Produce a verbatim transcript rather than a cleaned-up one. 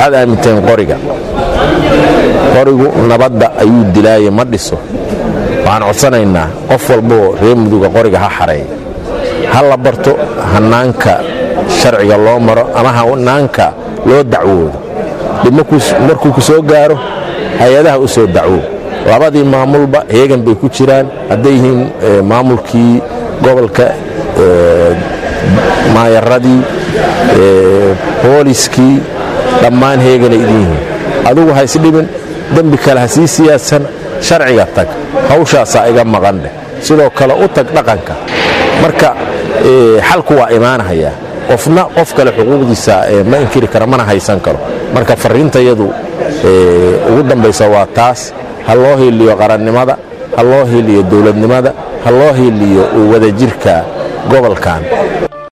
waxaad aaminteen qoriga qorigu nabadda ayuu dilaaye ma dhiso waxaan codsanaynaa qof walboo reer muduga qoriga ha xareey ha la barto hannaanka sharciga loo maro ama hannaanka loo dacwoodo dib markuu ku soo gaaro hay-adaha u soo dacwo labadii maamulba heegan bay ku jiraan hadday yihiin maamulkii gobolka maayaradii booliskii dhammaan heeganay idin yihiin adugu ha isdhibin dembi kale ha sii siyaasan sharciga tag hawshaasaa iga maqan dheh sidoo kale u tag dhaqanka marka xalku waa imaanahayaa qofna qof kale xuquuqdiisa ma inkiri kara mana haysan karo marka fariintayadu ugu dambaysa waa taas ha loo hiiliyo qarannimada ha loo hiiliyo dowladnimada ha loo hiiliyo wadajirka gobolkan